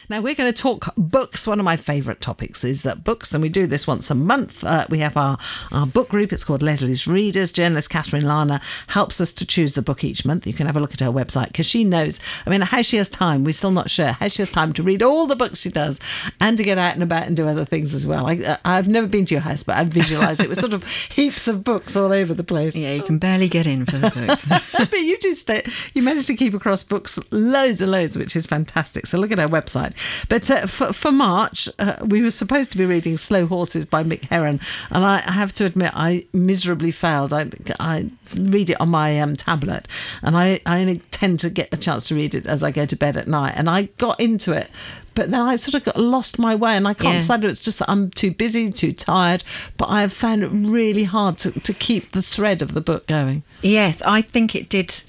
Now we're going to talk books. One of my favourite topics is books, and we do this once a month. We have our book group. It's called Leslie's Readers. Journalist Catherine Lana helps us to choose the book each month. You can have a look at her website because she knows, how she has time. We're still not sure how she has time to read all the books she does and to get out and about and do other things as well. I've never been to your house, but I visualise it with sort of heaps of books all over the place. Yeah, you can barely get in for the books. But you do you manage to keep across books loads and loads, which is fantastic. So look at our website. But for March, we were supposed to be reading Slow Horses by Mick Herron, and I have to admit I miserably failed. I read it on my tablet, and I only tend to get a chance to read it as I go to bed at night, and I got into it. But then I sort of got lost my way, and I can't decide whether it's just that I'm too busy, too tired, but I have found it really hard to keep the thread of the book going. Yes, I think it did.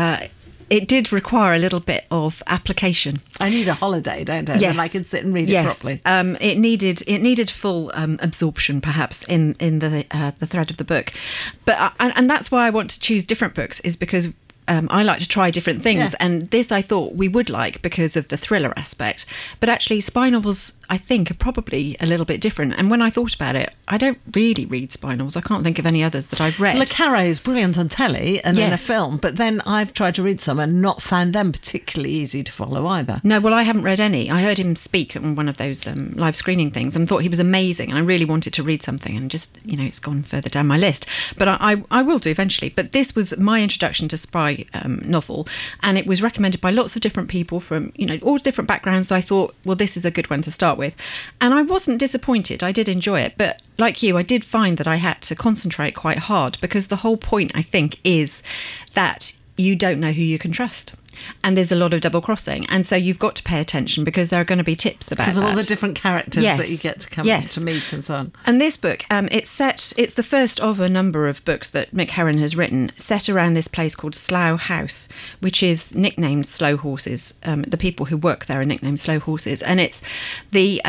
It did require a little bit of application. I need a holiday, don't I? Yes. Then I can sit and read it properly. It needed full absorption, perhaps, in the thread of the book. But and that's why I want to choose different books, is because I like to try different things, and this I thought we would like because of the thriller aspect. But actually, spy novels, I think, are probably a little bit different. And when I thought about it, I don't really read spy novels. I can't think of any others that I've read. Le Carré is brilliant on telly and in a film, but then I've tried to read some and not found them particularly easy to follow either. No, well, I haven't read any. I heard him speak on one of those live screening things and thought he was amazing. And I really wanted to read something, and just, it's gone further down my list. But I will do eventually. But this was my introduction to spy novel, and it was recommended by lots of different people from all different backgrounds. So I thought, well, this is a good one to start with, and I wasn't disappointed. I did enjoy it, but like you, I did find that I had to concentrate quite hard, because the whole point, I think, is that you don't know who you can trust. And there's a lot of double crossing, and so you've got to pay attention, because there are going to be tips about that. Because of all the different characters that you get to come to meet and so on. And this book, it's the first of a number of books that Mick Herron has written, set around this place called Slough House, which is nicknamed Slow Horses. The people who work there are nicknamed Slow Horses, and it's the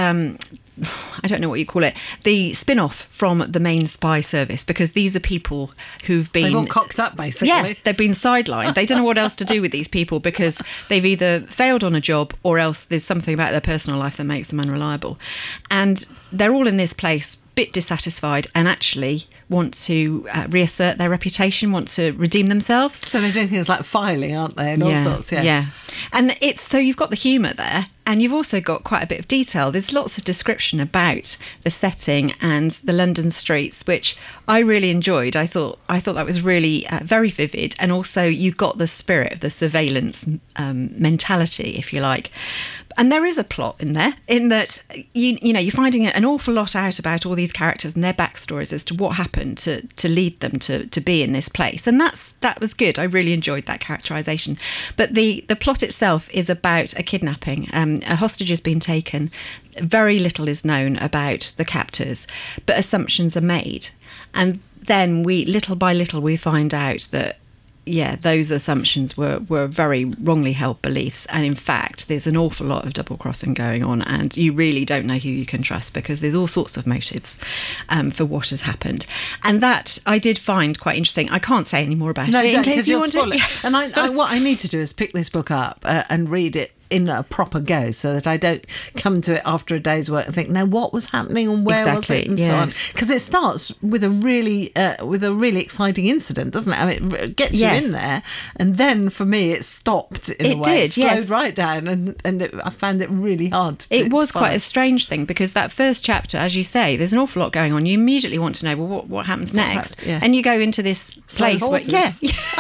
I don't know what you call it, the spin-off from the main spy service, because these are people who've been... They've all cocked up, basically. Yeah, they've been sidelined. They don't know what else to do with these people, because they've either failed on a job, or else there's something about their personal life that makes them unreliable. And they're all in this place, bit dissatisfied, and actually want to reassert their reputation, want to redeem themselves. So they're doing things like filing, aren't they, and all sorts, Yeah. And so you've got the humour there, and you've also got quite a bit of detail. There's lots of description about the setting and the London streets, which I really enjoyed. I thought that was really very vivid, and also you got the spirit of the surveillance mentality, if you like. And there is a plot in there, in that you're finding an awful lot out about all these characters and their backstories as to what happened to lead them to be in this place. And that was good. I really enjoyed that characterisation. But the plot itself is about a kidnapping. A hostage has been taken. Very little is known about the captors, but assumptions are made. And then little by little, we find out that those assumptions were very wrongly held beliefs, and in fact there's an awful lot of double crossing going on, and you really don't know who you can trust, because there's all sorts of motives for what has happened. And that I did find quite interesting. I can't say any more about it in case you want to. And what I need to do is pick this book up and read it in a proper go, so that I don't come to it after a day's work and think, now what was happening and where was it and so on. Because it starts with a really exciting incident, doesn't it? I mean, it gets you in there, and then for me it stopped in a way. It slowed right down, and I found it really hard to It was quite a strange thing, because that first chapter, as you say, there's an awful lot going on. You immediately want to know, well, what happens next? And you go into this place where,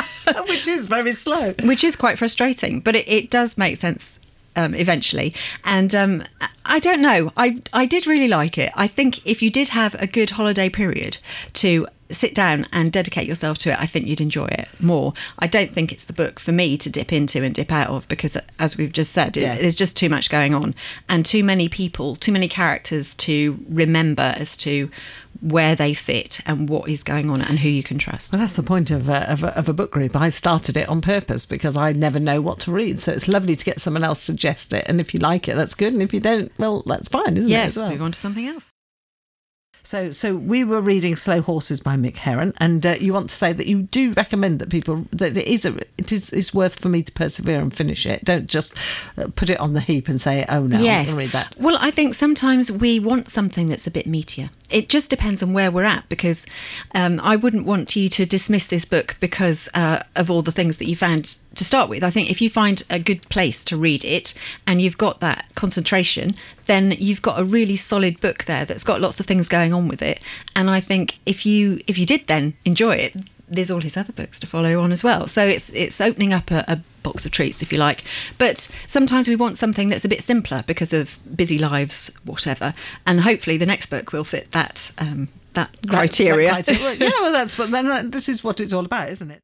which is very slow. Which is quite frustrating, but it does make sense eventually. And I don't know. I did really like it. I think if you did have a good holiday period to sit down and dedicate yourself to it, I think you'd enjoy it more. I don't think it's the book for me to dip into and dip out of, because, as we've just said, there's just too much going on, and too many people, too many characters to remember as to where they fit and what is going on and who you can trust. Well, that's the point of a book group. I started it on purpose because I never know what to read, so it's lovely to get someone else suggest it, and if you like it, that's good, and if you don't, well, that's fine, isn't it? Yes, move on to something else. So we were reading Slow Horses by Mick Herron, and you want to say that you do recommend that people that it's worth for me to persevere and finish it. Don't just put it on the heap and say, oh no, yes. I'm going to read that. Well, I think sometimes we want something that's a bit meatier. It just depends on where we're at, because I wouldn't want you to dismiss this book because of all the things that you found to start with. I think if you find a good place to read it and you've got that concentration, then you've got a really solid book there that's got lots of things going on with it. And I think if you did then enjoy it, there's all his other books to follow on as well. So it's opening up a box of treats, if you like. But sometimes we want something that's a bit simpler because of busy lives, whatever. And hopefully the next book will fit that criteria. Yeah, well, that's what. Then this is what it's all about, isn't it?